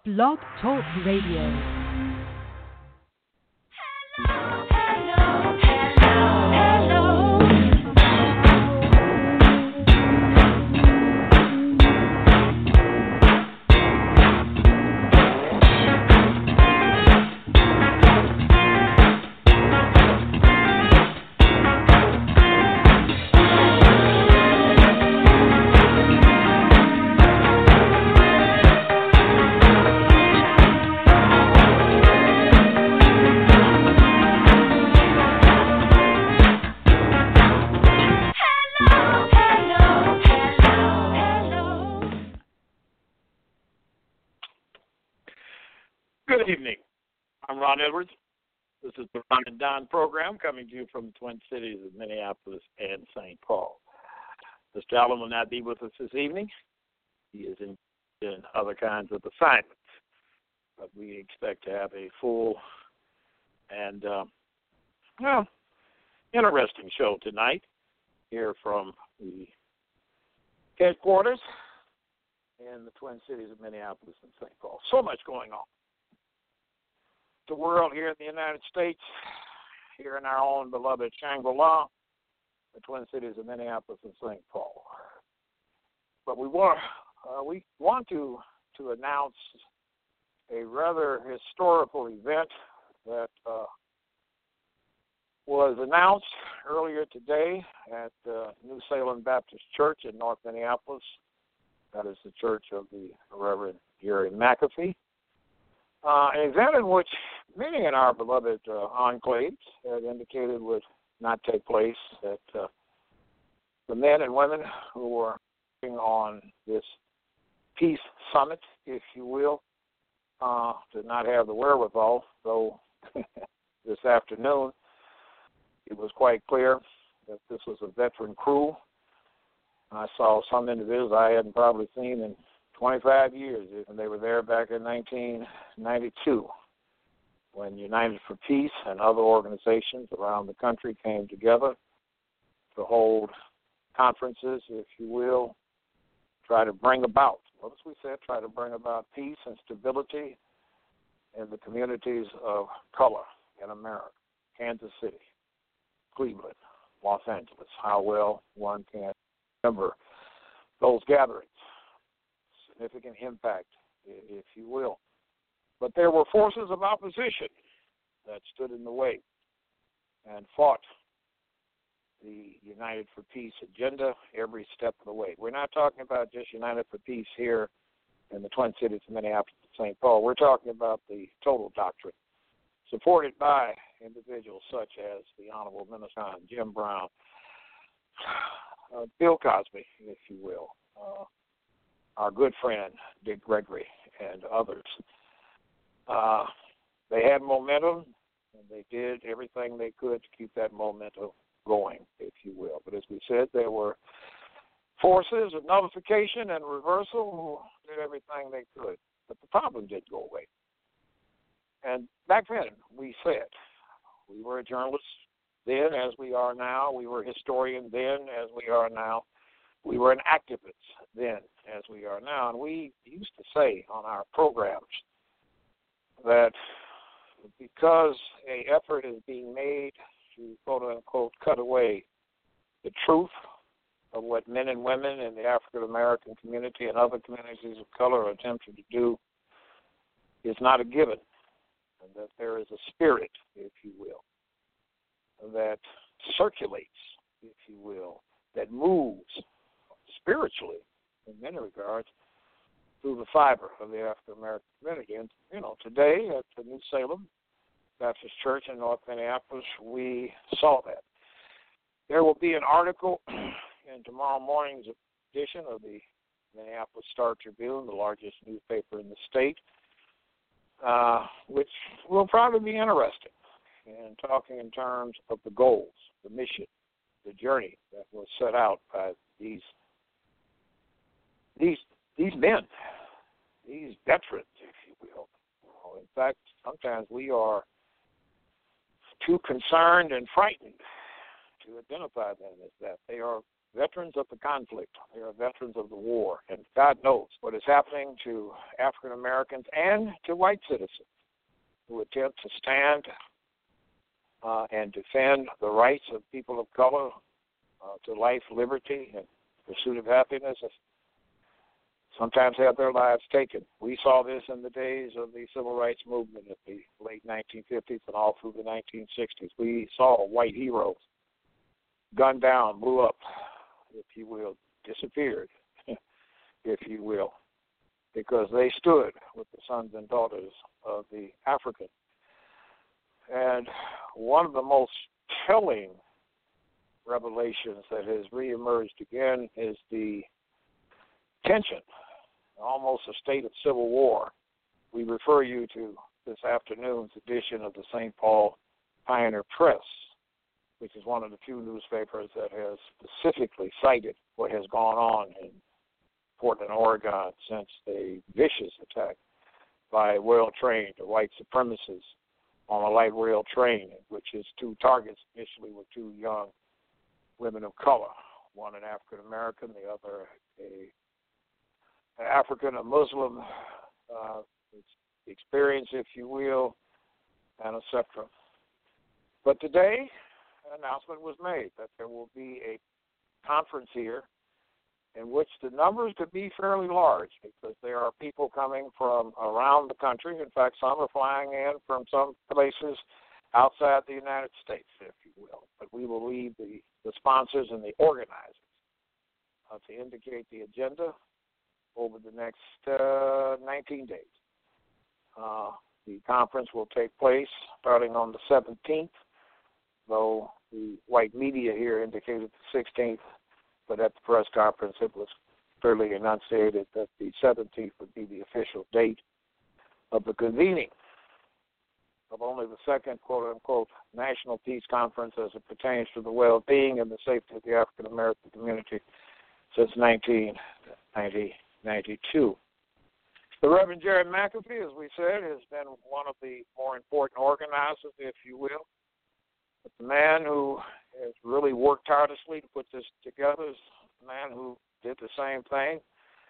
Blog Talk Radio. Good evening. I'm Ron Edwards. This is the Ron and Don program coming to you from the Twin Cities of Minneapolis and St. Paul. Mr. Allen will not be with us this evening. He is in other kinds of assignments. But we expect to have a full and, interesting show tonight here from the headquarters in the Twin Cities of Minneapolis and St. Paul. So much going on. The world here in the United States, here in our own beloved Shangri-La, the Twin Cities of Minneapolis and St. Paul. But we want to announce a rather historical event that was announced earlier today at New Salem Baptist Church in North Minneapolis. That is the church of the Reverend Gary McAfee. An event in which many in our beloved enclaves had indicated would not take place, that the men and women who were working on this peace summit, if you will, did not have the wherewithal, though this afternoon it was quite clear that this was a veteran crew. I saw some individuals I hadn't probably seen in 25 years, and they were there back in 1992 when United for Peace and other organizations around the country came together to hold conferences, if you will, try to bring about peace and stability in the communities of color in America, Kansas City, Cleveland, Los Angeles. How well one can remember those gatherings. Significant impact, if you will. But there were forces of opposition that stood in the way and fought the United for Peace agenda every step of the way. We're not talking about just United for Peace here in the Twin Cities of Minneapolis and St. Paul. We're talking about the total doctrine, supported by individuals such as the Honorable Minister Jim Brown, Bill Cosby, if you will, our good friend Dick Gregory, and others. They had momentum, and they did everything they could to keep that momentum going, if you will. But as we said, there were forces of nullification and reversal who did everything they could. But the problem didn't go away. And back then, we said, we were journalists then as we are now. We were historians then as we are now. We were an activist then as we are now. And we used to say on our programs that because an effort is being made to, quote-unquote, cut away the truth of what men and women in the African-American community and other communities of color are attempting to do is not a given, and that there is a spirit, if you will, that circulates, if you will, that moves spiritually, in many regards, through the fiber of the African-American community. And, today at the New Salem Baptist Church in North Minneapolis, we saw that. There will be an article in tomorrow morning's edition of the Minneapolis Star-Tribune, the largest newspaper in the state, which will probably be interesting in talking in terms of the goals, the mission, the journey that was set out by these men, these veterans, if you will. In fact, sometimes we are too concerned and frightened to identify them as that. They are veterans of the conflict. They are veterans of the war. And God knows what is happening to African Americans and to white citizens who attempt to stand and defend the rights of people of color to life, liberty, and pursuit of happiness. Sometimes have their lives taken. We saw this in the days of the civil rights movement in the late 1950s and all through the 1960s. We saw white heroes gunned down, blew up, if you will, disappeared, if you will, because they stood with the sons and daughters of the African. And one of the most telling revelations that has reemerged again is the tension, almost a state of civil war. We refer you to this afternoon's edition of the St. Paul Pioneer Press, which is one of the few newspapers that has specifically cited what has gone on in Portland, Oregon, since the vicious attack by well-trained white supremacists on a light rail train, which his two targets initially were two young women of color, one an African American, the other a Muslim experience, if you will, and etc. But today, an announcement was made that there will be a conference here in which the numbers could be fairly large because there are people coming from around the country. In fact, some are flying in from some places outside the United States, if you will. But we will leave the sponsors and the organizers to indicate the agenda over the next 19 days. The conference will take place starting on the 17th, though the white media here indicated the 16th, but at the press conference it was clearly enunciated that the 17th would be the official date of the convening of only the second, quote-unquote, National Peace Conference as it pertains to the well-being and the safety of the African-American community since 1992. The Reverend Jerry McAfee, as we said, has been one of the more important organizers, if you will. But the man who has really worked tirelessly to put this together is the man who did the same thing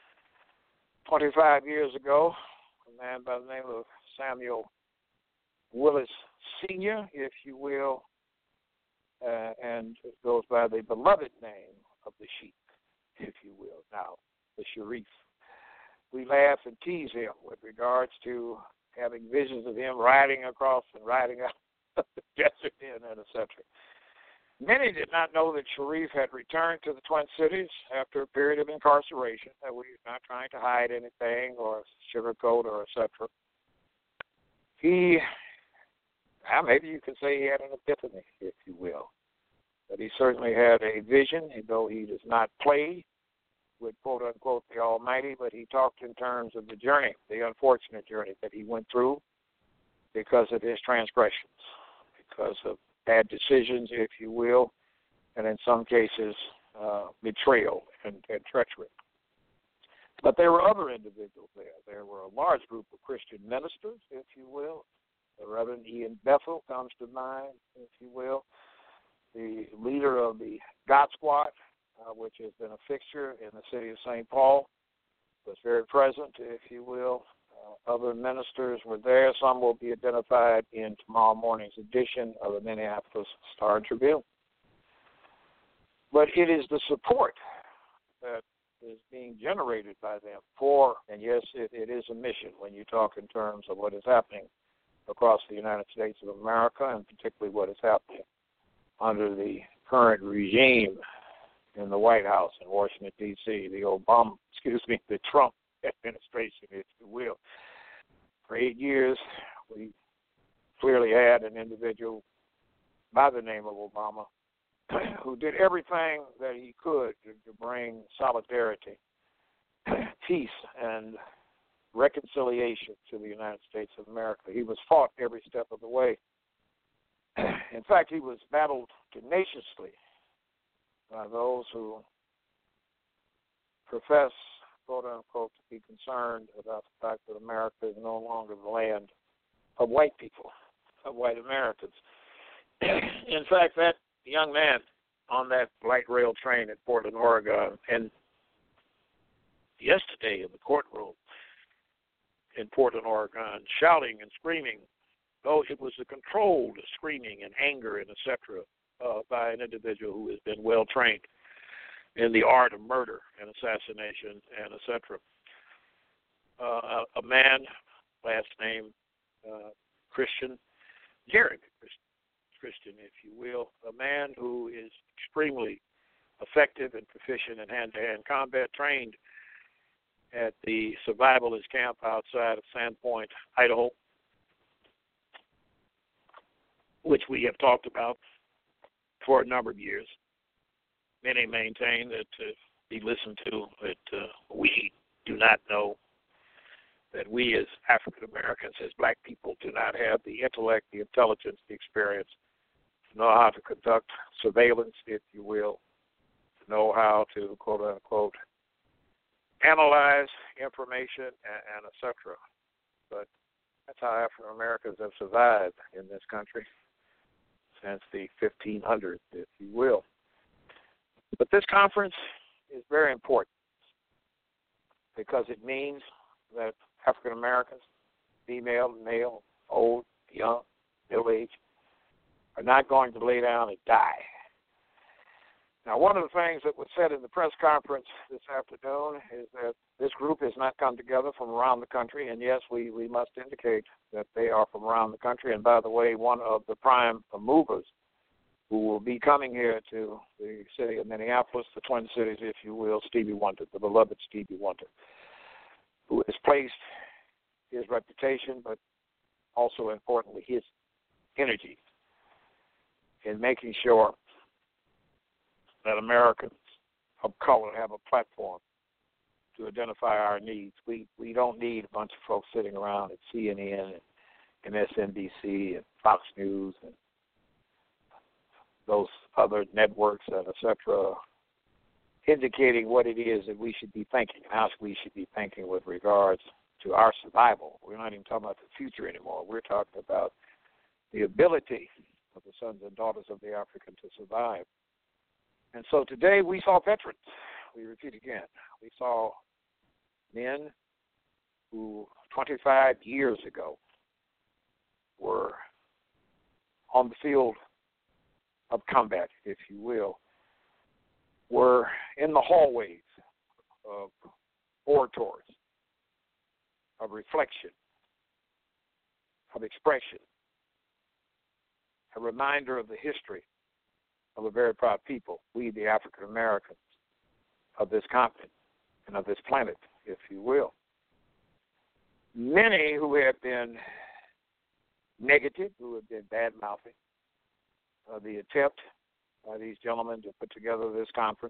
25 years ago, a man by the name of Samuel Willis Sr., if you will, and it goes by the beloved name of the Sheik, if you will, now the Sharif. We laugh and tease him with regards to having visions of him riding across and riding out the desert and etc. Many did not know that Sharif had returned to the Twin Cities after a period of incarceration, that we're not trying to hide anything or sugarcoat or etc. Maybe you could say he had an epiphany, if you will. But he certainly had a vision, though he does not play with, quote-unquote, the Almighty, but he talked in terms of the journey, the unfortunate journey that he went through because of his transgressions, because of bad decisions, if you will, and in some cases, betrayal and treachery. But there were other individuals there. There were a large group of Christian ministers, if you will. The Reverend Ian Bethel comes to mind, if you will. The leader of the God Squad, which has been a fixture in the city of St. Paul, was very present, if you will. Other ministers were there. Some will be identified in tomorrow morning's edition of the Minneapolis Star-Tribune. But it is the support that is being generated by them for, and yes, it is a mission when you talk in terms of what is happening across the United States of America, and particularly what is happening under the current regime in the White House in Washington, D.C., the Trump administration, if you will. For 8 years, we clearly had an individual by the name of Obama who did everything that he could to bring solidarity, peace, and reconciliation to the United States of America. He was fought every step of the way. In fact, he was battled tenaciously by those who profess, quote-unquote, to be concerned about the fact that America is no longer the land of white people, of white Americans. In fact, that young man on that light rail train at Portland, Oregon, and yesterday in the courtroom in Portland, Oregon, shouting and screaming. Oh, it was a controlled screaming and anger and etc. By an individual who has been well trained in the art of murder and assassination and etc. A man, last name Christian, Jared Christian, if you will, a man who is extremely effective and proficient in hand-to-hand combat, trained at the survivalist camp outside of Sandpoint, Idaho, which we have talked about for a number of years. Many maintain that be listened to, that we do not know, that we as African Americans, as black people, do not have the intellect, the intelligence, the experience to know how to conduct surveillance, if you will, to know how to, quote unquote, analyze information and etc. But that's how African Americans have survived in this country since the 1500s, if you will. But this conference is very important because it means that African Americans, female, male, old, young, middle-aged, are not going to lay down and die. Now, one of the things that was said in the press conference this afternoon is that this group has not come together from around the country, and yes, we must indicate that they are from around the country. And by the way, one of the prime movers who will be coming here to the city of Minneapolis, the Twin Cities, if you will, Stevie Wonder, the beloved Stevie Wonder, who has placed his reputation, but also importantly his energy in making sure that Americans of color have a platform to identify our needs. We don't need a bunch of folks sitting around at CNN and MSNBC and Fox News and those other networks and et cetera, indicating what it is that we should be thinking, how we should be thinking with regards to our survival. We're not even talking about the future anymore. We're talking about the ability of the sons and daughters of the African to survive. And so today we saw veterans. We repeat again. We saw men who 25 years ago were on the field of combat, if you will, were in the hallways of orators, of reflection, of expression, a reminder of the history of a very proud people, we the African Americans of this continent and of this planet, if you will. Many who have been negative, who have been bad-mouthing the attempt by these gentlemen to put together this conference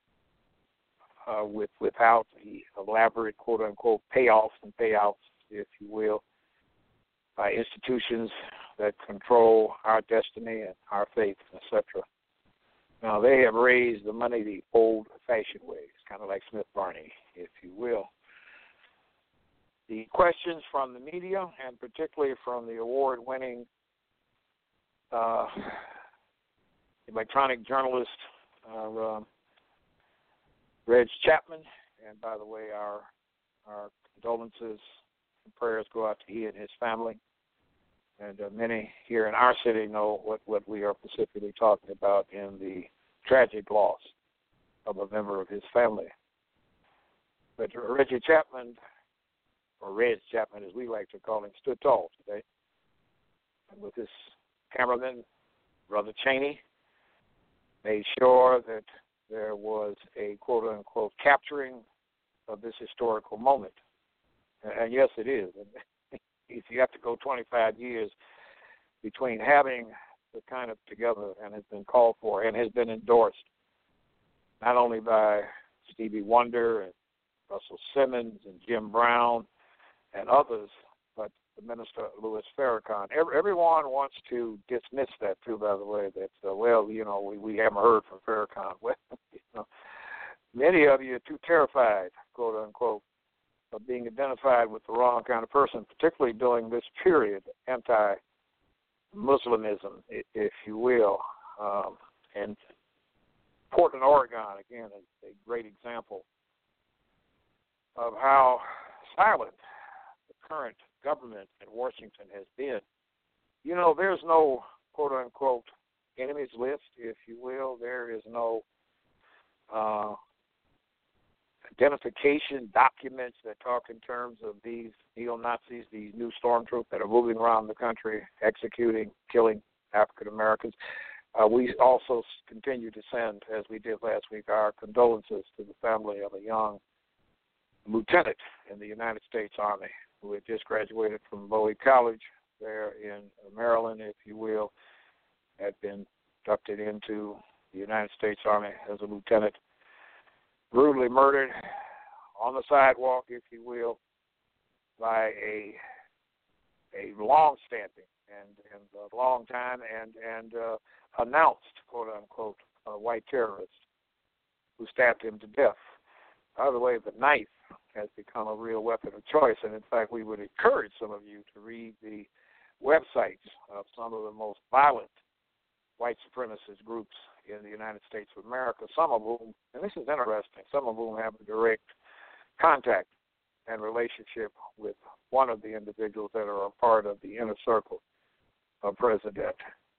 without the elaborate, quote-unquote, payoffs and payouts, if you will, by institutions that control our destiny and our faith, etc. Now, they have raised the money the old-fashioned ways, kind of like Smith Barney, if you will. The questions from the media, and particularly from the award-winning electronic journalist, Reg Chapman, and by the way, our condolences and prayers go out to he and his family. And many here in our city know what we are specifically talking about in the tragic loss of a member of his family. But Reggie Chapman, or Reg Chapman as we like to call him, stood tall today. And with his cameraman, Brother Cheney, made sure that there was a quote-unquote capturing of this historical moment. And yes, it is. If you have to go 25 years between having the kind of together and has been called for and has been endorsed not only by Stevie Wonder and Russell Simmons and Jim Brown and others, but the Minister Louis Farrakhan. Everyone wants to dismiss that too, by the way, that, we haven't heard from Farrakhan. Well, many of you are too terrified, quote unquote, of being identified with the wrong kind of person, particularly during this period, anti-Muslimism, if you will. And Portland, Oregon, again, is a great example of how silent the current government in Washington has been. You know, there's no quote-unquote enemies list, if you will. There is no identification documents that talk in terms of these neo-Nazis, these new stormtroopers that are moving around the country, executing, killing African Americans. We also continue to send, as we did last week, our condolences to the family of a young lieutenant in the United States Army who had just graduated from Bowie College there in Maryland, if you will, had been inducted into the United States Army as a lieutenant, brutally murdered on the sidewalk, if you will, by a long-standing and a long time and announced, quote-unquote, white terrorist who stabbed him to death. By the way, the knife has become a real weapon of choice, and in fact, we would encourage some of you to read the websites of some of the most violent white supremacist groups in the United States of America, some of whom, and this is interesting, some of whom have a direct contact and relationship with one of the individuals that are a part of the inner circle of President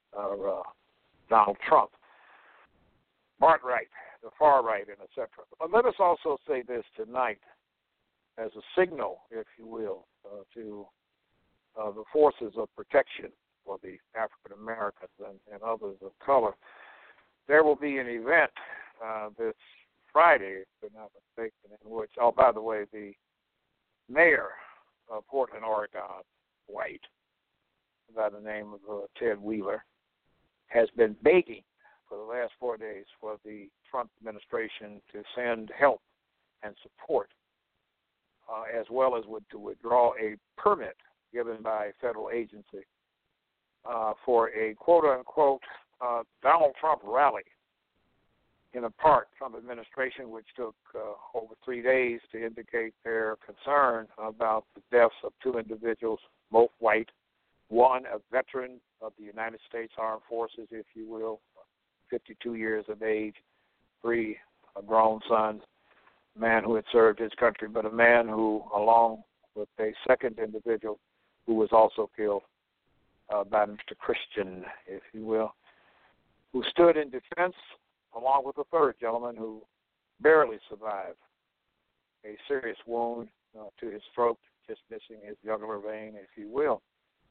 Donald Trump. Alt-right, the far right, and etc. But let us also say this tonight as a signal, if you will, to the forces of protection for the African Americans and others of color. There will be an event this Friday, if I'm not mistaken, in which, oh, by the way, the mayor of Portland, Oregon, white, by the name of Ted Wheeler, has been begging for the last 4 days for the Trump administration to send help and support, as well as to withdraw a permit given by a federal agency for a quote-unquote Donald Trump rally in a park. Trump administration, which took over 3 days to indicate their concern about the deaths of two individuals, both white, one a veteran of the United States Armed Forces, if you will, 52 years of age, three grown sons, a man who had served his country, but a man who, along with a second individual who was also killed by Mr. Christian, if you will, who stood in defense, along with a third gentleman who barely survived a serious wound to his throat, just missing his jugular vein, if you will.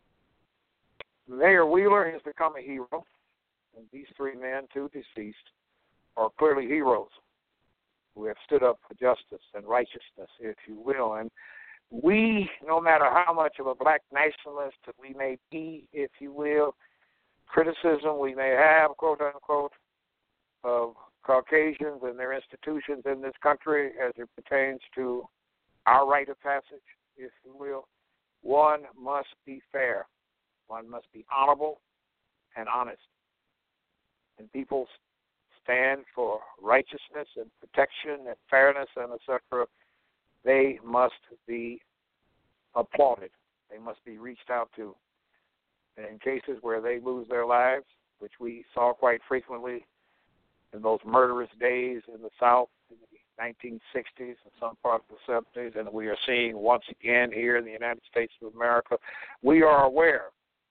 Mayor Wheeler has become a hero, and these three men, two deceased, are clearly heroes who have stood up for justice and righteousness, if you will. And we, no matter how much of a black nationalist we may be, if you will, criticism we may have, quote unquote, of Caucasians and their institutions in this country as it pertains to our rite of passage, if you will, one must be fair. One must be honorable and honest. And people stand for righteousness and protection and fairness and etc. They must be applauded. They must be reached out to. And in cases where they lose their lives, which we saw quite frequently in those murderous days in the South in the 1960s and some part of the 70s, and we are seeing once again here in the United States of America, we are aware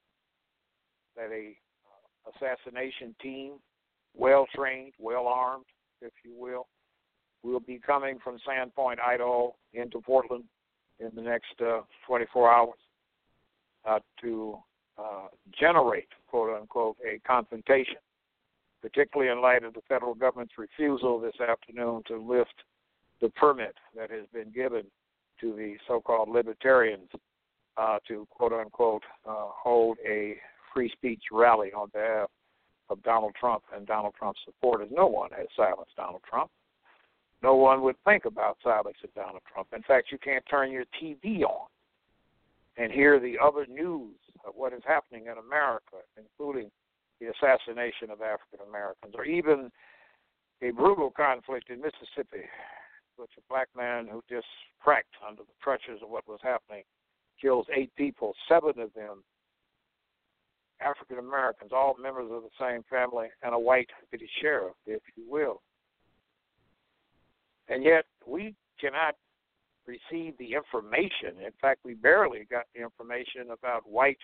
that a assassination team, well-trained, well-armed, if you will be coming from Sandpoint, Idaho, into Portland in the next 24 hours to generate, quote-unquote, a confrontation, particularly in light of the federal government's refusal this afternoon to lift the permit that has been given to the so-called libertarians to, quote-unquote, hold a free speech rally on behalf of Donald Trump and Donald Trump's supporters. No one has silenced Donald Trump. No one would think about silencing Donald Trump. In fact, you can't turn your TV on and hear the other news of what is happening in America, including the assassination of African Americans, or even a brutal conflict in Mississippi, which a black man who just cracked under the pressures of what was happening kills 8 people, 7 of them African Americans, all members of the same family, and a white city sheriff, if you will. And yet we cannot receive the information. In fact, we barely got the information about white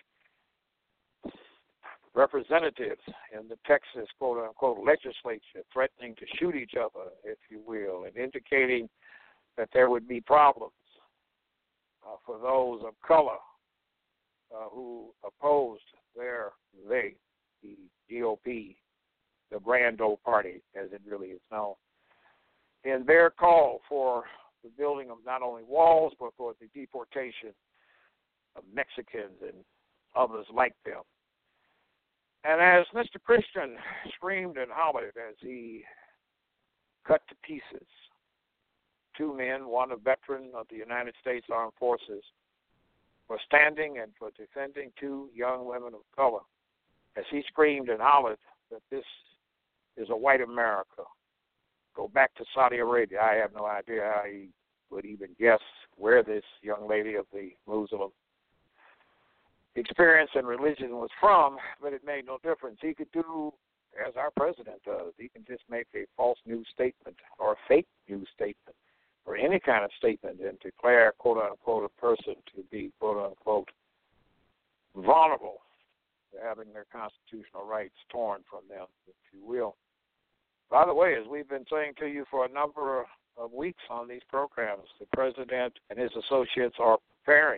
representatives in the Texas quote-unquote legislature threatening to shoot each other, if you will, and indicating that there would be problems for those of color who opposed the GOP, the Grand Old Party, as it really is known, in their call for the building of not only walls, but for the deportation of Mexicans and others like them. And as Mr. Christian screamed and hollered as he cut to pieces two men, one a veteran of the United States Armed Forces, for standing and for defending two young women of color, as he screamed and hollered that this is a white America. Go back to Saudi Arabia. I have no idea how he would even guess where this young lady of the Muslim experience and religion was from, but it made no difference. He could do as our president does. He can just make a false news statement or a fake news statement or any kind of statement and declare, quote-unquote, a person to be, quote-unquote, vulnerable to having their constitutional rights torn from them, if you will. By the way, as we've been saying to you for a number of weeks on these programs, the president and his associates are preparing.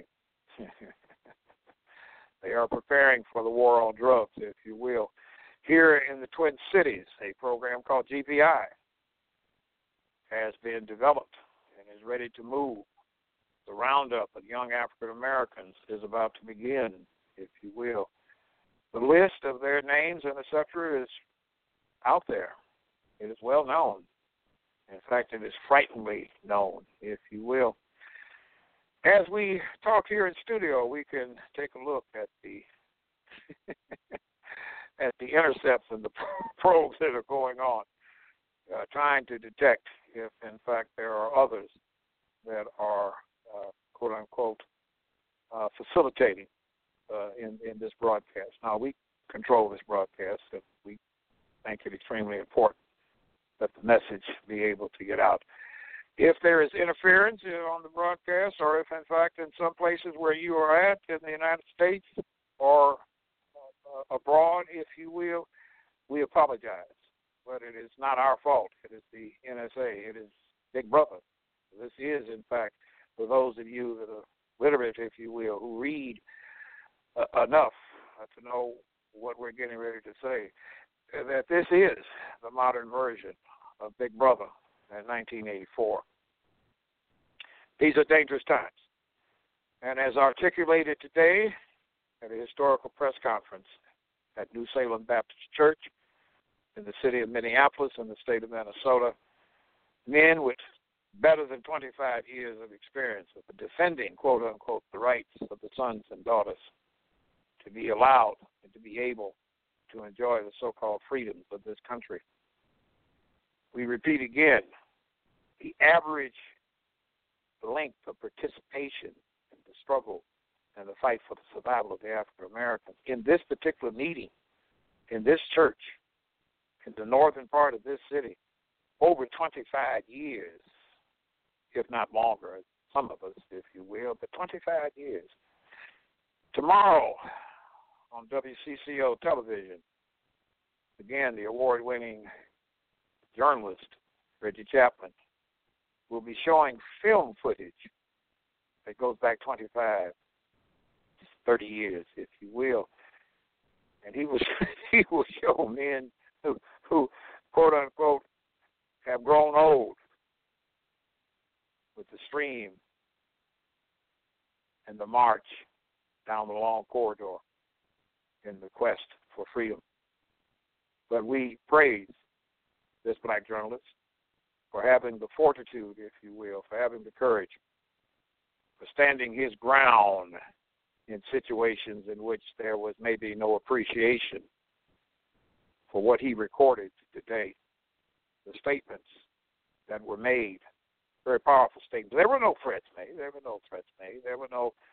They are preparing for the war on drugs, if you will. Here in the Twin Cities, a program called GPI has been developed and is ready to move. The roundup of young African Americans is about to begin, if you will. The list of their names and etc. is out there. It is well known. In fact, it is frighteningly known, if you will. As we talk here in studio, we can take a look at the at the intercepts and the probes that are going on, trying to detect if, in fact, there are others that are, quote-unquote, facilitating in this broadcast. Now, we control this broadcast, and we think it extremely important that the message be able to get out. If there is interference on the broadcast, or if, in fact, in some places where you are at in the United States or abroad, if you will, we apologize. But it is not our fault. It is the NSA. It is Big Brother. This is, in fact, for those of you that are literate, if you will, who read enough to know what we're getting ready to say, that this is the modern version of Big Brother in 1984. These are dangerous times. And as articulated today at a historical press conference at New Salem Baptist Church in the city of Minneapolis in the state of Minnesota, men with better than 25 years of experience of defending, quote-unquote, the rights of the sons and daughters to be allowed and to be able to enjoy the so-called freedoms of this country. We repeat again, the average length of participation in the struggle and the fight for the survival of the African Americans in this particular meeting, in this church, in the northern part of this city, over 25 years, if not longer, some of us, if you will, but 25 years. Tomorrow on WCCO television, again, the award-winning journalist, Reggie Chapman, will be showing film footage that goes back 25, 30 years, if you will. And he will show men who quote-unquote, have grown old with the stream and the march down the long corridor in the quest for freedom. But we praise this black journalist for having the fortitude, if you will, for having the courage, for standing his ground in situations in which there was maybe no appreciation for what he recorded today, the statements that were made, very powerful statements. There were no threats made. There were no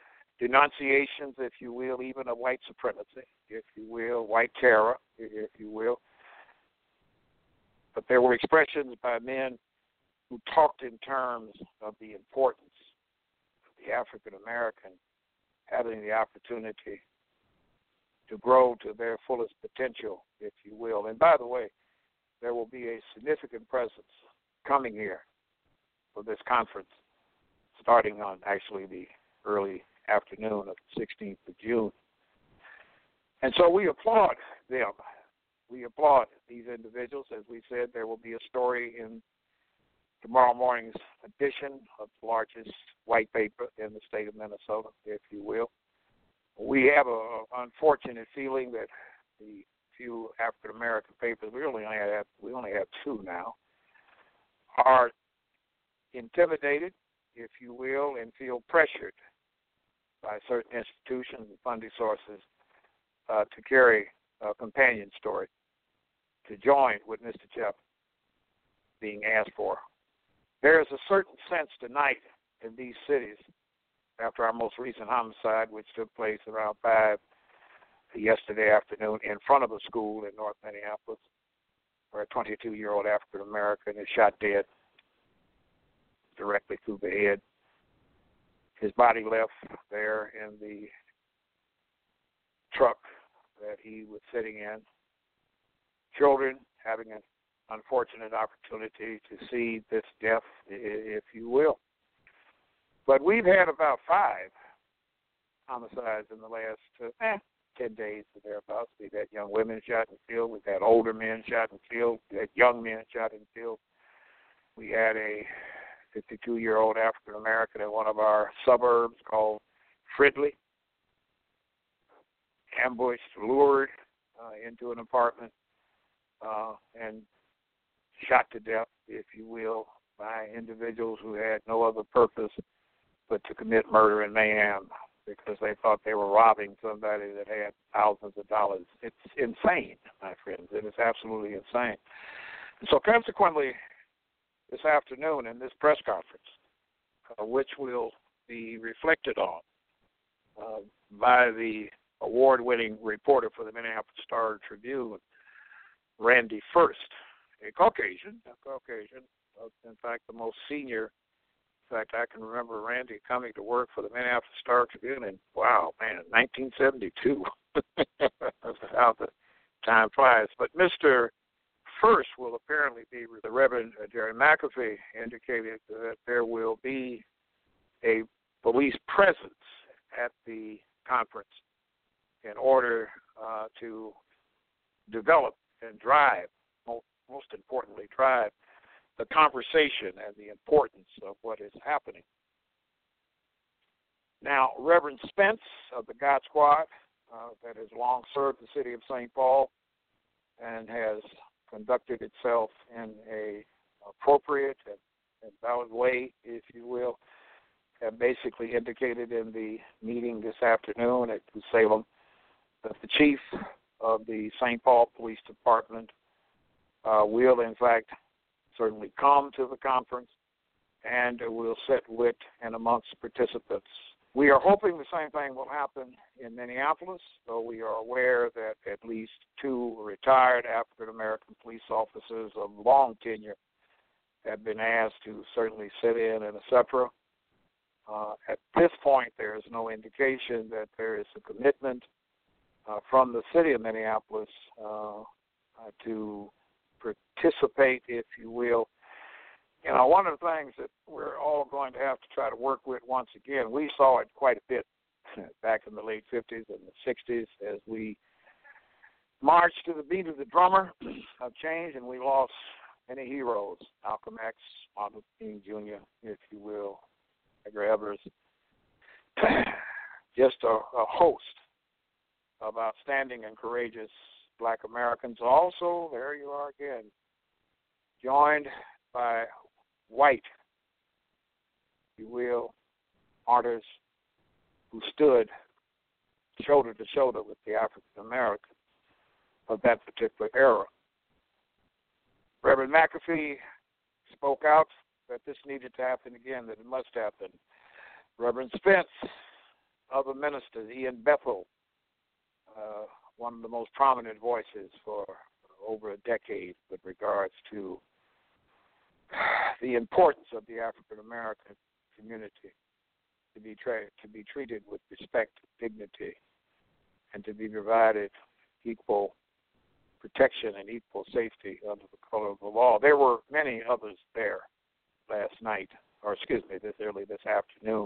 denunciations, if you will, even of white supremacy, if you will, white terror, if you will. But there were expressions by men who talked in terms of the importance of the African American having the opportunity to grow to their fullest potential, if you will. And by the way, there will be a significant presence coming here for this conference, starting on actually the early afternoon of the 16th of June. And so we applaud them. We applaud these individuals. As we said, there will be a story in tomorrow morning's edition of the largest white paper in the state of Minnesota, if you will. We have an unfortunate feeling that the few African American papers, we only have two now, are intimidated, if you will, and feel pressured by certain institutions and funding sources to carry a companion story, to join with Mr. Jeff being asked for. There is a certain sense tonight in these cities, after our most recent homicide, which took place around 5 yesterday afternoon in front of a school in North Minneapolis, where a 22-year-old African American is shot dead directly through the head. His body left there in the truck that he was sitting in. Children having an unfortunate opportunity to see this death, if you will. But we've had about 5 homicides in the last 10 days or thereabouts. We've had young women shot and killed. We've had older men shot and killed. We had young men shot and killed. We had a 52-year-old African American in one of our suburbs called Fridley, ambushed, lured into an apartment, and shot to death, if you will, by individuals who had no other purpose but to commit murder and mayhem because they thought they were robbing somebody that had thousands of dollars. It's insane, my friends. It is absolutely insane. And so consequently, this afternoon in this press conference, which will be reflected on by the award-winning reporter for the Minneapolis Star-Tribune, Randy First, a Caucasian, in fact, the most senior. In fact, I can remember Randy coming to work for the Minneapolis Star-Tribune in, 1972. That's how the time flies. But Mr. First will apparently be, the Reverend Jerry McAfee indicated that there will be a police presence at the conference in order to develop and drive, most importantly, drive the conversation and the importance of what is happening. Now, Reverend Spence of the God Squad, that has long served the city of St. Paul and has conducted itself in a appropriate and valid way, if you will, have basically indicated in the meeting this afternoon at New Salem that the chief of the St. Paul Police Department will, in fact, certainly come to the conference and will sit with and amongst participants. We are hoping the same thing will happen in Minneapolis, though we are aware that at least 2 retired African-American police officers of long tenure have been asked to certainly sit in a SEPRA. At this point, there is no indication that there is a commitment from the city of Minneapolis to participate, if you will. One of the things that we're all going to have to try to work with once again, we saw it quite a bit back in the late 50s and the 60s as we marched to the beat of the drummer of change, and we lost many heroes, Malcolm X, Martin Luther King Jr., if you will, Edgar Evers, just a host of outstanding and courageous Black Americans. Also, there you are again, joined by white, if you will, martyrs who stood shoulder to shoulder with the African Americans of that particular era. Reverend McAfee spoke out that this needed to happen again, that it must happen. Reverend Spence other ministers, Ian Bethel, one of the most prominent voices for over a decade with regards to the importance of the African American community to be treated with respect and dignity, and to be provided equal protection and equal safety under the color of the law. There were many others there this afternoon.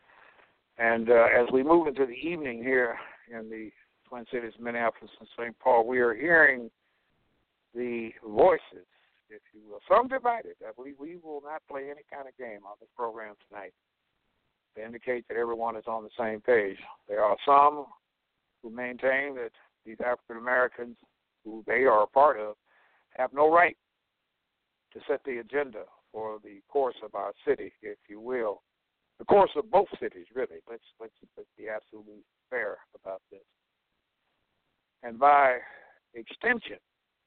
And as we move into the evening here in the Twin Cities, Minneapolis, and St. Paul, we are hearing the voices, if you will, some divided. We will not play any kind of game on this program tonight to indicate that everyone is on the same page. There are some who maintain that these African Americans, who they are a part of, have no right to set the agenda for the course of our city, if you will, the course of both cities, really. Let's be absolutely fair about this. And by extension,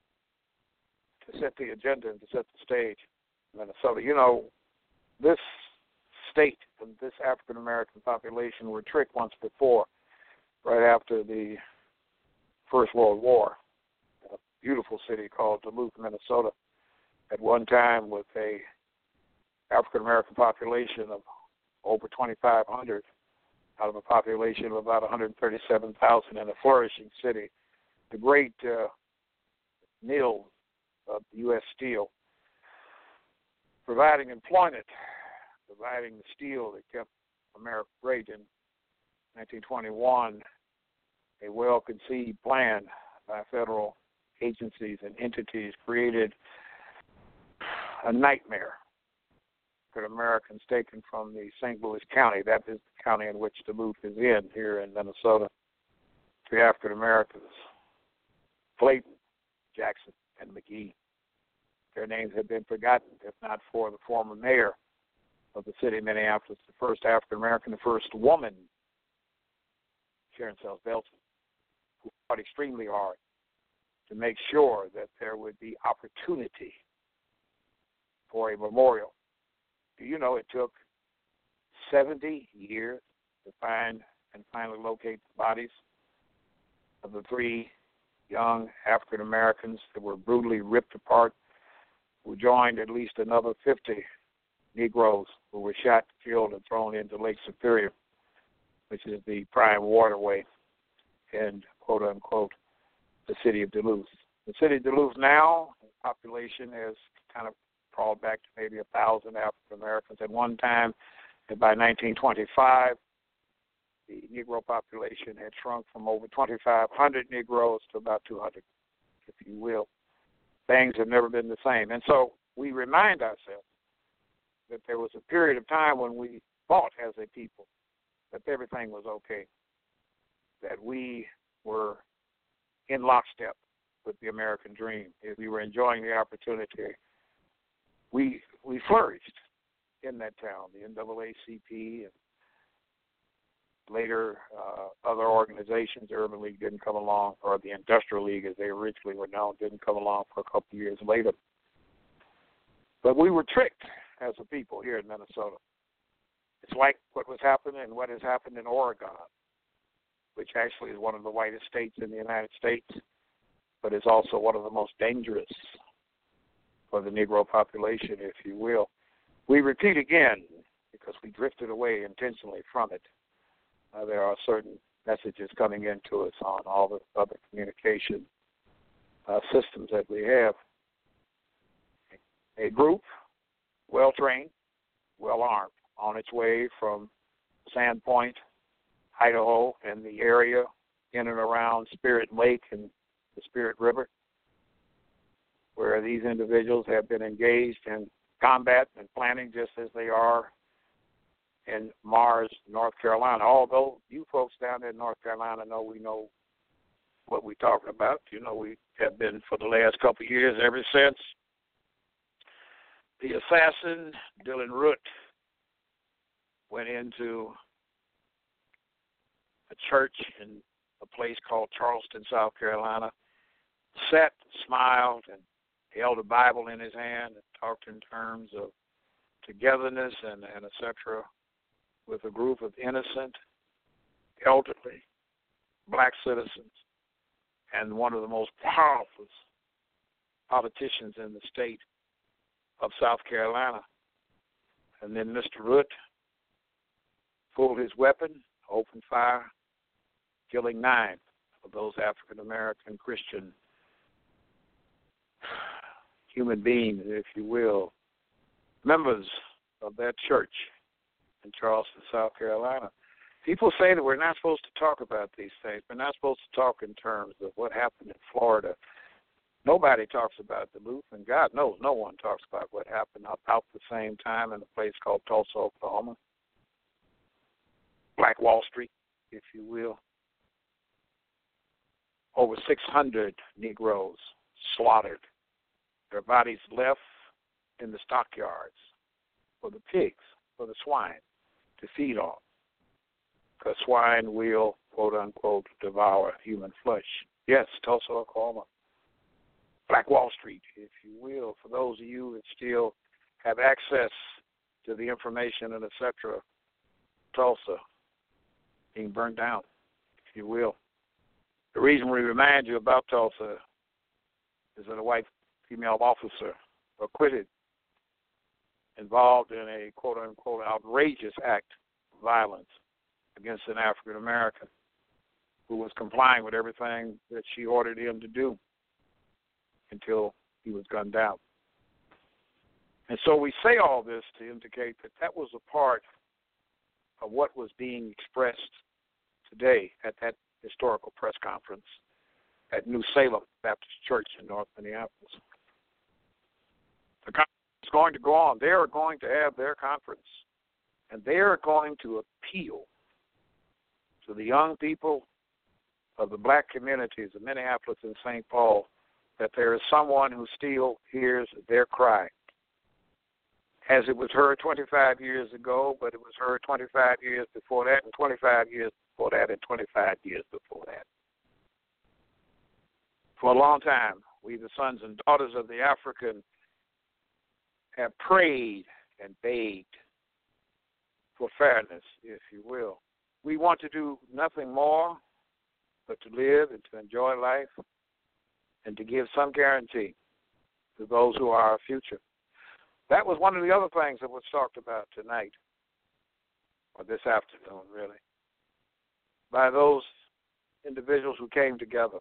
to set the agenda and to set the stage in Minnesota. You know, this state and this African American population were tricked once before, right after the First World War. A beautiful city called Duluth, Minnesota, at one time with a African American population of over 2,500 out of a population of about 137,000 in a flourishing city. The great mill of U.S. Steel, providing employment, providing the steel that kept America great. In 1921, a well-conceived plan by federal agencies and entities created a nightmare for Americans taken from the St. Louis County. That is the county in which Duluth is in, here in Minnesota. Three African Americans, Clayton, Jackson, and McGee. Their names have been forgotten, if not for the former mayor of the city of Minneapolis, the first African American, the first woman, Sharon Sells Belton, who fought extremely hard to make sure that there would be opportunity for a memorial. Do you know it took 70 years to find and finally locate the bodies of the three young African Americans that were brutally ripped apart, who joined at least another 50 Negroes who were shot, killed, and thrown into Lake Superior, which is the prime waterway in, quote unquote, the city of Duluth. The city of Duluth now, the population has kind of crawled back to maybe 1,000 African Americans at one time, and by 1925, the Negro population had shrunk from over 2,500 Negroes to about 200, if you will. Things have never been the same. And so we remind ourselves that there was a period of time when we thought as a people that everything was okay, that we were in lockstep with the American dream, if we were enjoying the opportunity. We flourished in that town, the NAACP and later other organizations. The Urban League didn't come along, or the Industrial League, as they originally were known, didn't come along for a couple of years later. But we were tricked as a people here in Minnesota. It's like what was happening and what has happened in Oregon, which actually is one of the whitest states in the United States, but is also one of the most dangerous for the Negro population, if you will. We repeat again, because we drifted away intentionally from it. There are certain messages coming into us on all the other communication systems that we have. A group, well-trained, well-armed, on its way from Sandpoint, Idaho, and the area in and around Spirit Lake and the Spirit River, where these individuals have been engaged in combat and planning just as they are in Mars, North Carolina. Although you folks down there in North Carolina we know what we're talking about. You know, we have been for the last couple of years, ever since the assassin, Dylan Root, went into a church in a place called Charleston, South Carolina, sat, smiled, and held a Bible in his hand and talked in terms of togetherness and et cetera, with a group of innocent elderly black citizens and one of the most powerful politicians in the state of South Carolina. And then Mr. Root pulled his weapon, opened fire, killing 9 of those African-American Christian human beings, if you will, members of that church in Charleston, South Carolina. People say that we're not supposed to talk about these things. We're not supposed to talk in terms of what happened in Florida. Nobody talks about Duluth, and God knows no one talks about what happened about the same time in a place called Tulsa, Oklahoma. Black Wall Street, if you will. Over 600 Negroes slaughtered, their bodies left in the stockyards for the pigs, for the swine to feed on. Because swine will, quote unquote, devour human flesh. Yes, Tulsa, Oklahoma. Black Wall Street, if you will, for those of you that still have access to the information and etc. Tulsa being burned down, if you will. The reason we remind you about Tulsa is that a white female officer acquitted, involved in a quote-unquote outrageous act of violence against an African American who was complying with everything that she ordered him to do until he was gunned down. And so we say all this to indicate that that was a part of what was being expressed today at that historical press conference at New Salem Baptist Church in North Minneapolis. The conference is going to go on. They are going to have their conference, and they are going to appeal to the young people of the black communities of Minneapolis and St. Paul that there is someone who still hears their cry. As it was heard 25 years ago, but it was heard 25 years before that, and 25 years before that, and 25 years before that. For a long time, we, the sons and daughters of the African, have prayed and begged for fairness, if you will. We want to do nothing more but to live and to enjoy life and to give some guarantee to those who are our future. That was one of the other things that was talked about tonight, or this afternoon, really, by those individuals who came together,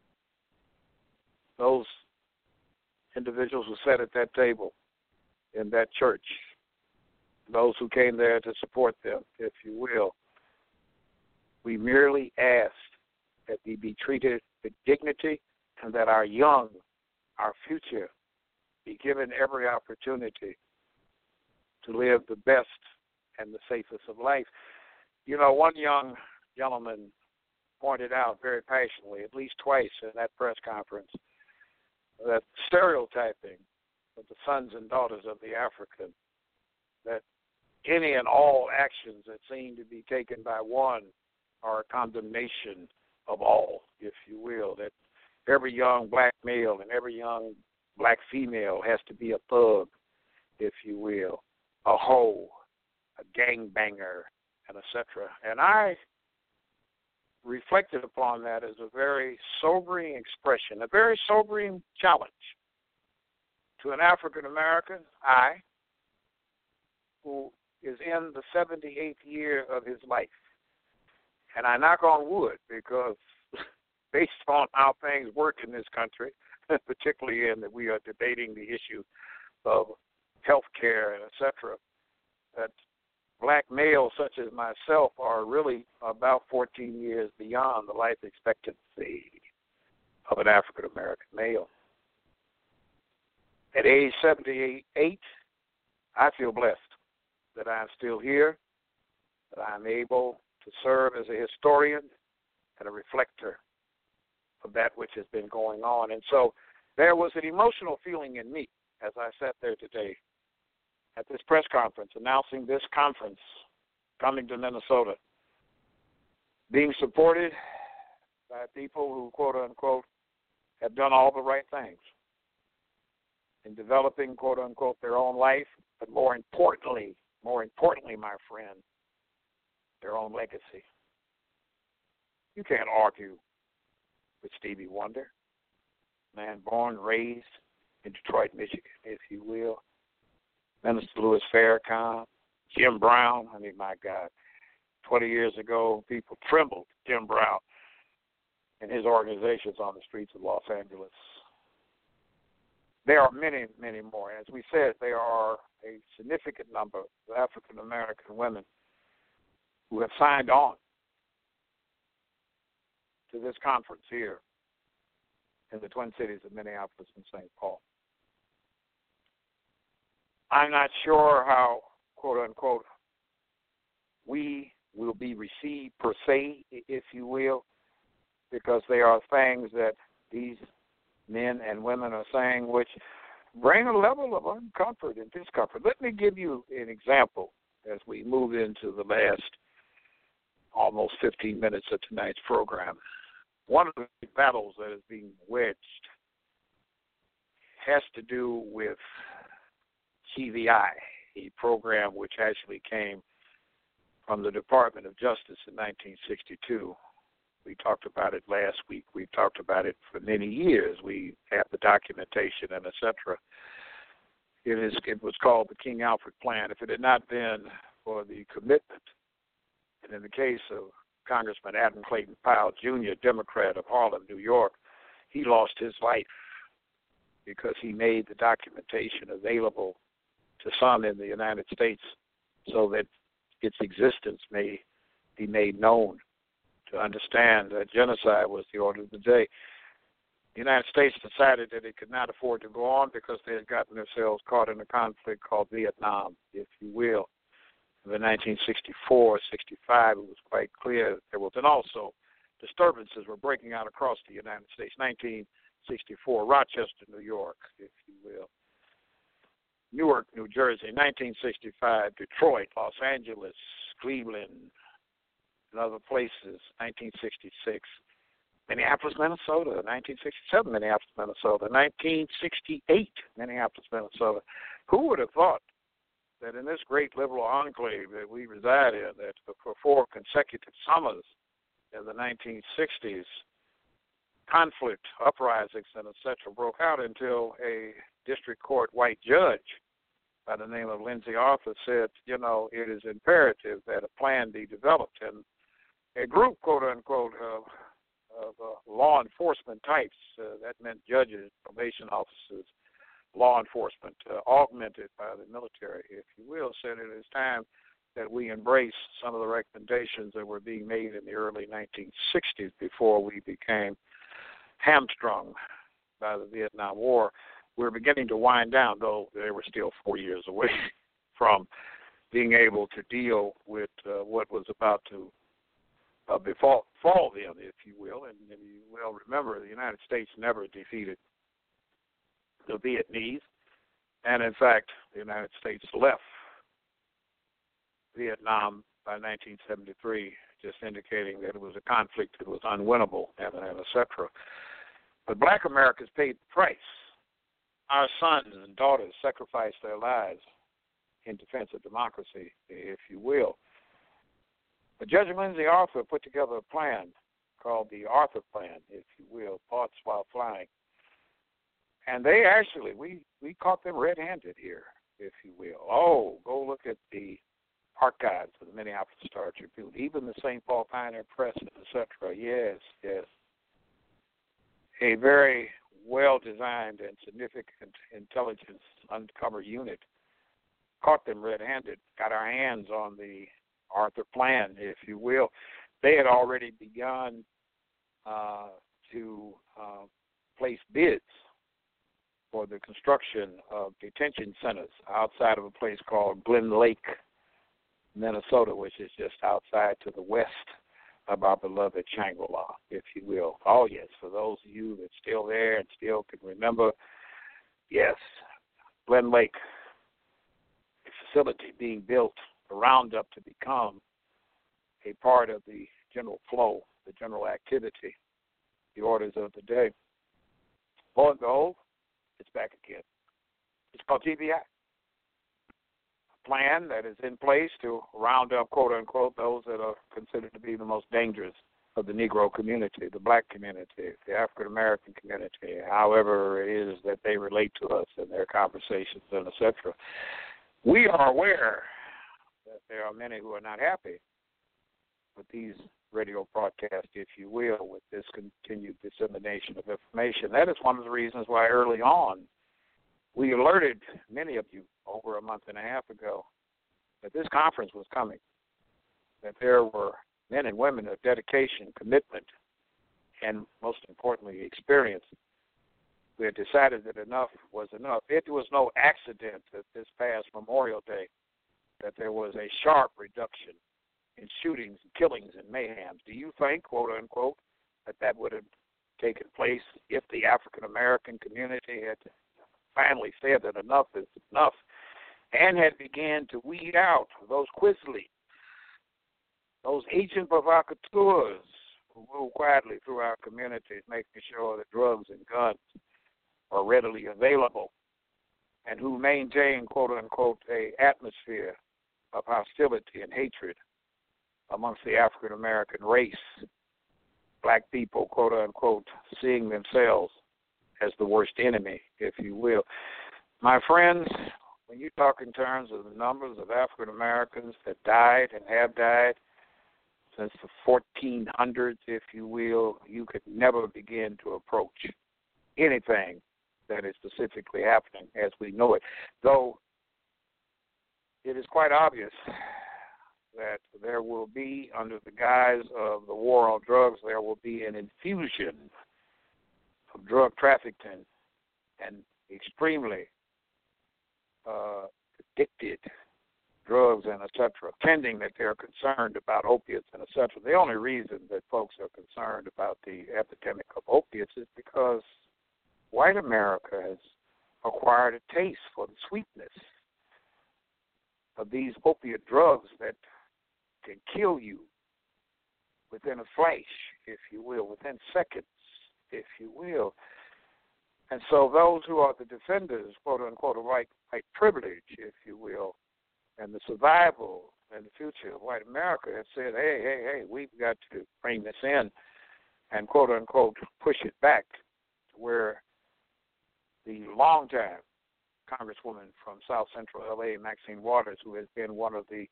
those individuals who sat at that table in that church, those who came there to support them, if you will. We merely asked that we be treated with dignity and that our young, our future, be given every opportunity to live the best and the safest of life. You know, one young gentleman pointed out very passionately, at least twice in that press conference, that stereotyping of the sons and daughters of the African, that any and all actions that seem to be taken by one are a condemnation of all, if you will, that every young black male and every young black female has to be a thug, if you will, a hoe, a gangbanger, and etc. And I reflected upon that as a very sobering expression, a very sobering challenge to an African American, who is in the 78th year of his life. And I knock on wood because based on how things work in this country, particularly in that we are debating the issue of health care and et cetera, that black males such as myself are really about 14 years beyond the life expectancy of an African-American male. At age 78, I feel blessed that I'm still here, that I'm able to serve as a historian and a reflector of that which has been going on. And so there was an emotional feeling in me as I sat there today at this press conference announcing this conference coming to Minnesota, being supported by people who, quote unquote, have done all the right things in developing, quote unquote, their own life, but more importantly, my friend, their own legacy. You can't argue with Stevie Wonder, man born, raised in Detroit, Michigan, if you will. Minister Louis Farrakhan, Jim Brown. I mean, my God, 20 years ago, people trembled Jim Brown and his organizations on the streets of Los Angeles. There are many, many more. As we said, there are a significant number of African-American women who have signed on to this conference here in the Twin Cities of Minneapolis and St. Paul. I'm not sure how, quote unquote, we will be received per se, if you will, because there are things that these men and women are saying which bring a level of uncomfort and discomfort. Let me give you an example as we move into the last almost 15 minutes of tonight's program. One of the battles that is being wedged has to do with CVI, a program which actually came from the Department of Justice in 1962. We talked about it last week. We've talked about it for many years. We have the documentation and et cetera. It was called the King Alfred Plan. If it had not been for the commitment, and in the case of Congressman Adam Clayton Powell, Jr., Democrat of Harlem, New York, he lost his life because he made the documentation available to some in the United States so that its existence may be made known, to understand that genocide was the order of the day. The United States decided that it could not afford to go on because they had gotten themselves caught in a conflict called Vietnam, if you will. In 1964, 65, it was quite clear that there was, and also disturbances were breaking out across the United States. 1964, Rochester, New York, if you will. Newark, New Jersey, 1965, Detroit, Los Angeles, Cleveland, and other places, 1966. Minneapolis, Minnesota, 1967, Minneapolis, Minnesota, 1968, Minneapolis, Minnesota. Who would have thought that in this great liberal enclave that we reside in, that for 4 consecutive summers in the 1960s, conflict, uprisings, and et cetera, broke out until a district court white judge by the name of Lindsay Arthur said, it is imperative that a plan be developed. And a group, quote unquote, of law enforcement types, that meant judges, probation officers, law enforcement, augmented by the military, if you will, said it is time that we embrace some of the recommendations that were being made in the early 1960s before we became hamstrung by the Vietnam War. We're beginning to wind down, though they were still 4 years away from being able to deal with what was about to befall them, if you will. And you well remember, the United States never defeated the Vietnamese, and in fact, the United States left Vietnam by 1973, just indicating that it was a conflict that was unwinnable, and et cetera. But Black Americans paid the price. Our sons and daughters sacrificed their lives in defense of democracy, if you will. But Judge Lindsay Arthur put together a plan called the Arthur Plan, if you will, Thoughts While Flying. And they actually, we caught them red-handed here, if you will. Oh, go look at the archives of the Minneapolis Star-Tribune, even the St. Paul Pioneer Press, et cetera. Yes. A very well-designed and significant intelligence undercover unit caught them red-handed, got our hands on the Arthur Plan, if you will. They had already begun to place bids for the construction of detention centers outside of a place called Glen Lake, Minnesota, which is just outside to the west of our beloved Shangri-La, if you will. Oh, yes, for those of you that's still there and still can remember, yes, Glen Lake, a facility being built around up to become a part of the general flow, the general activity, the orders of the day. Lo and behold, it's back again. It's called GBI. A plan that is in place to round up, quote unquote, those that are considered to be the most dangerous of the Negro community, the black community, the African American community, however it is that they relate to us in their conversations and etc. We are aware that there are many who are not happy with these radio broadcasts, if you will, with this continued dissemination of information. That is one of the reasons why early on we alerted many of you over a month and a half ago that this conference was coming, that there were men and women of dedication, commitment, and most importantly, experience. We had decided that enough was enough. It was no accident that this past Memorial Day that there was a sharp reduction in shootings, killings, and mayhem. Do you think, quote unquote, that would have taken place if the African American community had finally said that enough is enough and had began to weed out those Quisleys, those agent provocateurs who move quietly through our communities, making sure that drugs and guns are readily available, and who maintain, quote unquote, a atmosphere of hostility and hatred amongst the African American race, black people, quote unquote, seeing themselves as the worst enemy, if you will. My friends, when you talk in terms of the numbers of African Americans that died and have died since the 1400s, if you will, you could never begin to approach anything that is specifically happening as we know it. Though it is quite obvious that there will be, under the guise of the war on drugs, there will be an infusion of drug trafficking and extremely addicted drugs and et cetera, pending that they're concerned about opiates and et cetera. The only reason that folks are concerned about the epidemic of opiates is because white America has acquired a taste for the sweetness of these opiate drugs that can kill you within a flash, if you will, within seconds, if you will. And so those who are the defenders, quote unquote, of white privilege, if you will, and the survival and the future of white America have said, hey, we've got to bring this in and, quote unquote, push it back to where the longtime Congresswoman from South Central L.A., Maxine Waters, who has been one of the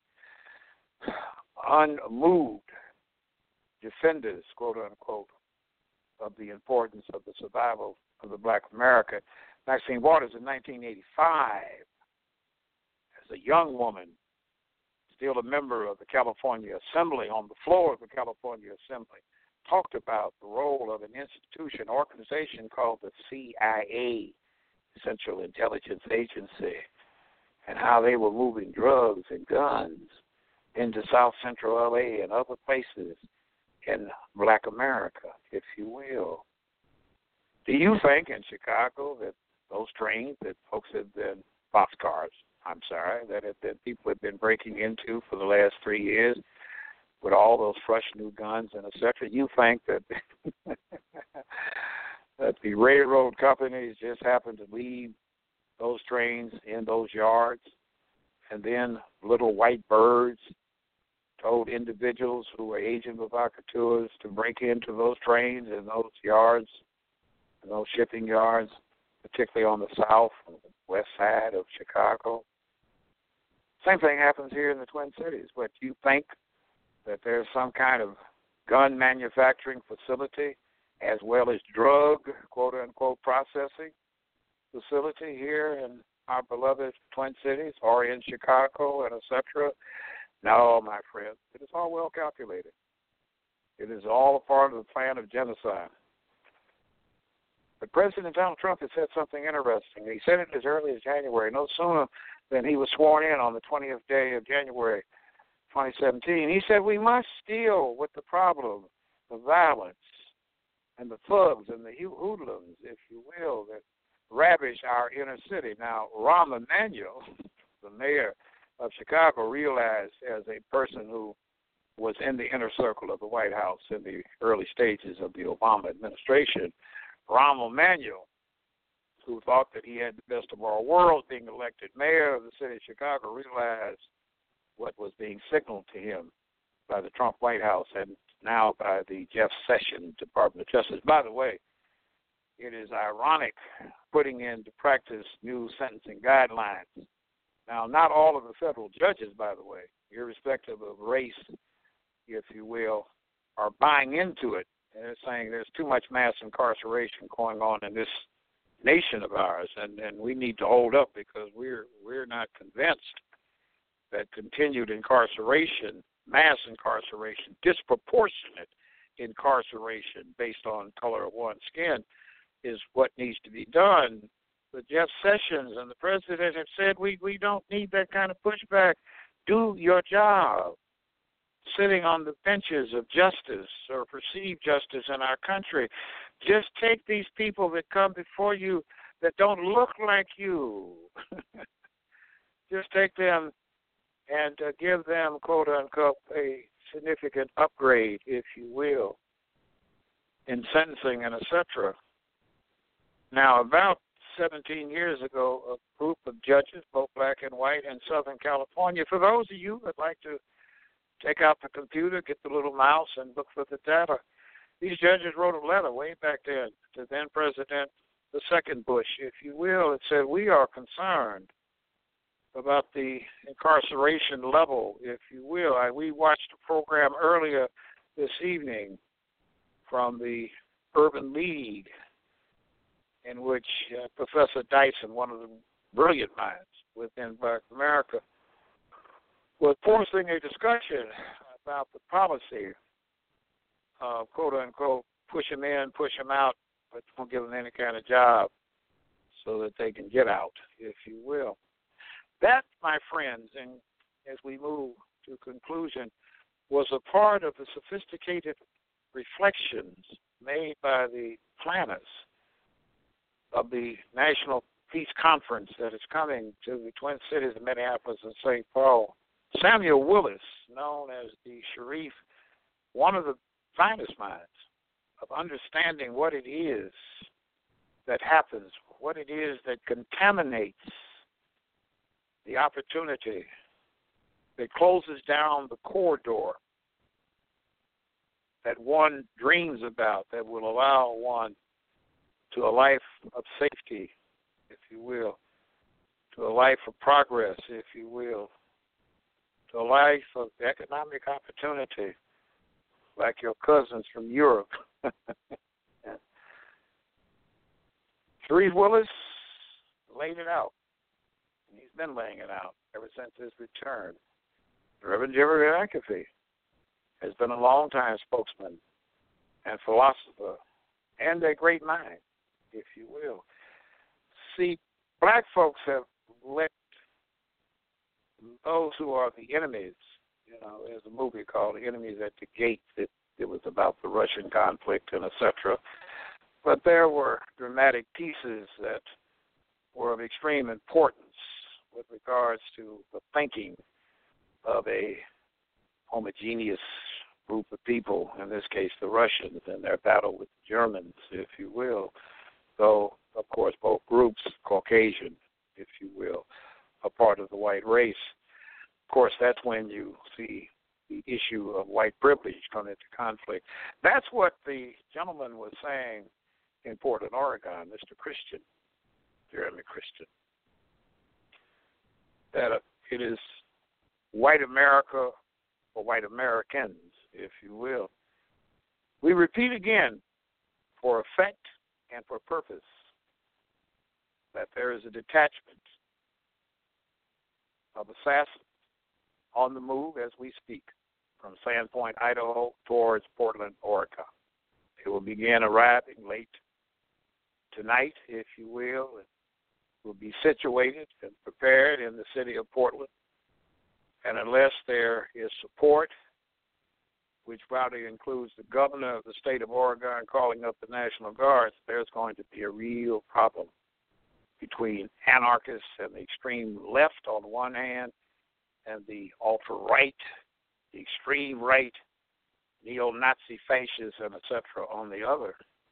unmoved defenders, quote unquote, of the importance of the survival of the black America. Maxine Waters in 1985, as a young woman, still a member of the California Assembly, on the floor of the California Assembly, talked about the role of an institution, organization called the CIA, Central Intelligence Agency, and how they were moving drugs and guns into South Central L.A. and other places in black America, if you will. Do you think in Chicago that those trains that folks have been, boxcars, that people have been breaking into for the last 3 years with all those fresh new guns and et cetera, you think that that the railroad companies just happen to leave those trains in those yards, and then little white birds told individuals who were agent provocateurs to break into those trains and those yards, and those shipping yards, particularly on the south and west side of Chicago? Same thing happens here in the Twin Cities. But you think that there's some kind of gun manufacturing facility as well as drug, quote-unquote, processing facility here in our beloved Twin Cities or in Chicago and et cetera? No, my friend, it is all well calculated. It is all a part of the plan of genocide. But President Donald Trump has said something interesting. He said it as early as January, no sooner than he was sworn in on the 20th day of January 2017. He said we must deal with the problem of violence and the thugs and the hoodlums, if you will, that ravish our inner city. Now, Rahm Emanuel, the mayor of Chicago, realized as a person who was in the inner circle of the White House in the early stages of the Obama administration, Rahm Emanuel, who thought that he had the best of our world being elected mayor of the city of Chicago, realized what was being signaled to him by the Trump White House. And now by the Jeff Sessions Department of Justice. By the way, it is ironic putting into practice new sentencing guidelines. Now, not all of the federal judges, by the way, irrespective of race, if you will, are buying into it. And they're saying there's too much mass incarceration going on in this nation of ours, and we need to hold up because we're not convinced that continued incarceration, mass incarceration, disproportionate incarceration based on color of one's skin is what needs to be done. But Jeff Sessions and the president have said we don't need that kind of pushback. Do your job. Sitting on the benches of justice or perceived justice in our country, just take these people that come before you that don't look like you. Just take them and give them, quote unquote, a significant upgrade, if you will, in sentencing and etc. Now, about 17 years ago, a group of judges, both black and white, in Southern California, for those of you that like to take out the computer, get the little mouse, and look for the data, these judges wrote a letter way back then to then President, the second Bush, if you will. It said, we are concerned about the incarceration level, if you will. We watched a program earlier this evening from the Urban League in which Professor Dyson, one of the brilliant minds within Black America, was forcing a discussion about the policy of, quote unquote, push them in, push them out, but don't give them any kind of job so that they can get out, if you will. That, my friends, and as we move to conclusion, was a part of the sophisticated reflections made by the planners of the National Peace Conference that is coming to the Twin Cities of Minneapolis and St. Paul. Samuel Willis, known as the Sharif, one of the finest minds of understanding what it is that happens, what it is that contaminates the opportunity, that closes down the corridor that one dreams about, that will allow one to a life of safety, if you will, to a life of progress, if you will, to a life of economic opportunity, like your cousins from Europe. Sharif Willis laid it out. He's been laying it out ever since his return. Reverend Jerry McAfee has been a long-time spokesman and philosopher and a great mind, if you will. See, black folks have let those who are the enemies, there's a movie called The Enemies at the Gate that it was about the Russian conflict and etc. But there were dramatic pieces that were of extreme importance with regards to the thinking of a homogeneous group of people, in this case the Russians, and their battle with the Germans, if you will. Though, of course, both groups, Caucasian, if you will, are part of the white race. Of course, that's when you see the issue of white privilege come into conflict. That's what the gentleman was saying in Portland, Oregon, Mr. Christian, Jeremy Christian, that it is white America or white Americans, if you will. We repeat again, for effect and for purpose, that there is a detachment of assassins on the move as we speak from Sandpoint, Idaho, towards Portland, Oregon. They will begin arriving late tonight, if you will, and will be situated and prepared in the city of Portland. And unless there is support, which probably includes the governor of the state of Oregon calling up the National Guards, there's going to be a real problem between anarchists and the extreme left on one hand and the ultra-right, the extreme right, neo-Nazi fascists, and etc. on the other.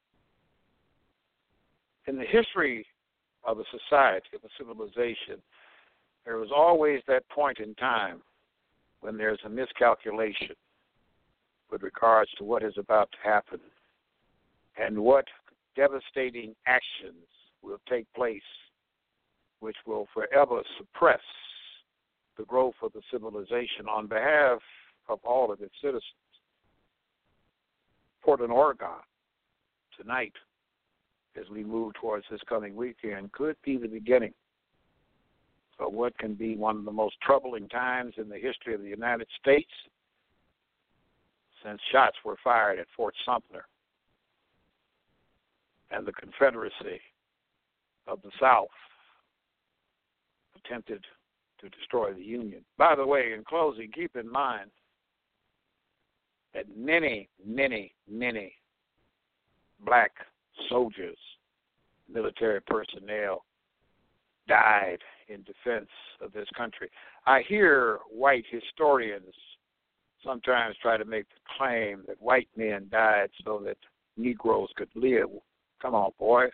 In the history of a society, of a civilization, there is always that point in time when there's a miscalculation, with regards to what is about to happen and what devastating actions will take place which will forever suppress the growth of the civilization on behalf of all of its citizens. Portland, Oregon, tonight, as we move towards this coming weekend, could be the beginning of what can be one of the most troubling times in the history of the United States since shots were fired at Fort Sumter and the Confederacy of the South attempted to destroy the Union. By the way, in closing, keep in mind that many, many, many black soldiers, military personnel, died in defense of this country. I hear white historians sometimes try to make the claim that white men died so that Negroes could live. Come on, boy.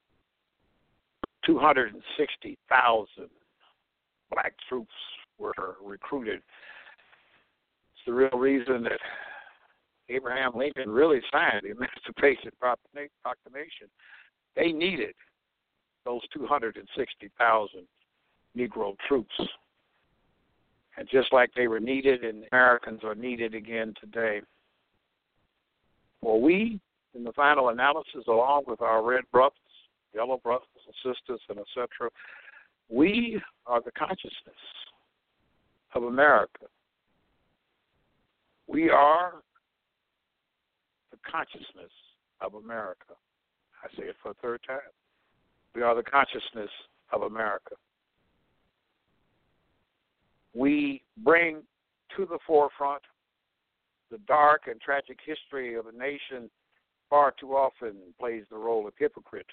260,000 black troops were recruited. It's the real reason that Abraham Lincoln really signed the Emancipation Proclamation. They needed those 260,000 Negro troops. And just like they were needed, and Americans are needed again today. For we, in the final analysis, along with our red brothers, yellow brothers and sisters, and etc., we are the consciousness of America. We are the consciousness of America. I say it for a third time. We are the consciousness of America. We bring to the forefront the dark and tragic history of a nation far too often plays the role of hypocrite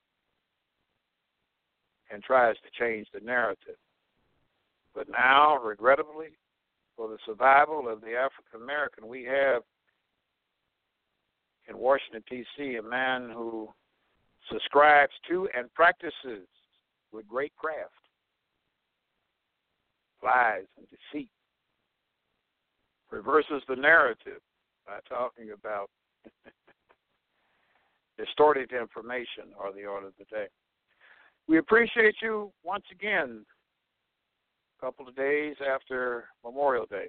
and tries to change the narrative. But now, regrettably, for the survival of the African American, we have in Washington, D.C., a man who subscribes to and practices with great craft lies and deceit, reverses the narrative by talking about distorted information or the order of the day. We appreciate you once again, a couple of days after Memorial Day,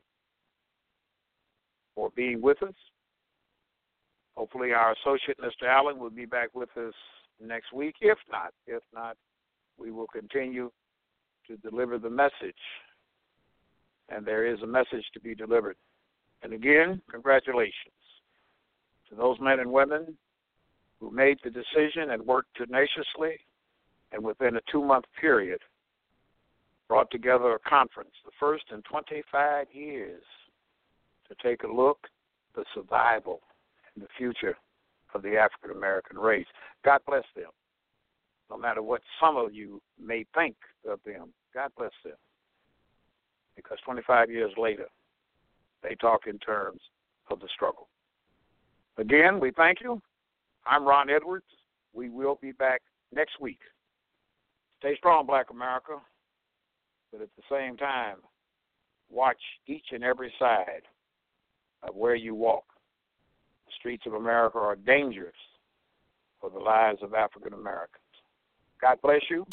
for being with us. Hopefully our associate, Mr. Allen, will be back with us next week. If not, we will continue to deliver the message. And there is a message to be delivered. And again, congratulations to those men and women who made the decision and worked tenaciously and within a 2-month period brought together a conference, the first in 25 years, to take a look at the survival and the future of the African American race. God bless them. No matter what some of you may think of them, God bless them. Because 25 years later, they talk in terms of the struggle. Again, we thank you. I'm Ron Edwards. We will be back next week. Stay strong, Black America, but at the same time, watch each and every side of where you walk. The streets of America are dangerous for the lives of African Americans. God bless you.